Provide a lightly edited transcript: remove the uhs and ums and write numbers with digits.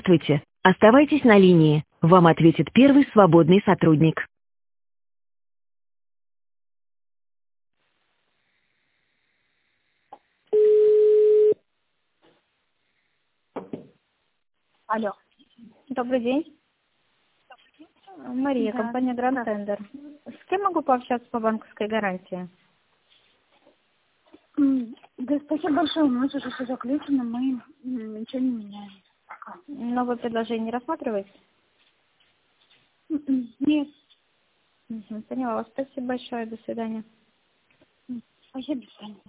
Здравствуйте. Оставайтесь на линии. Вам ответит первый свободный сотрудник. Алло. Добрый день. Мария, Да. компания Grand Да. Tender. С кем могу пообщаться по банковской гарантии? Да, спасибо большое. У нас уже все заключено, мы ничего не меняем. Пока. Новое предложение не рассматриваете? Нет. Поняла вас. Спасибо большое. До свидания. Спасибо, до свидания.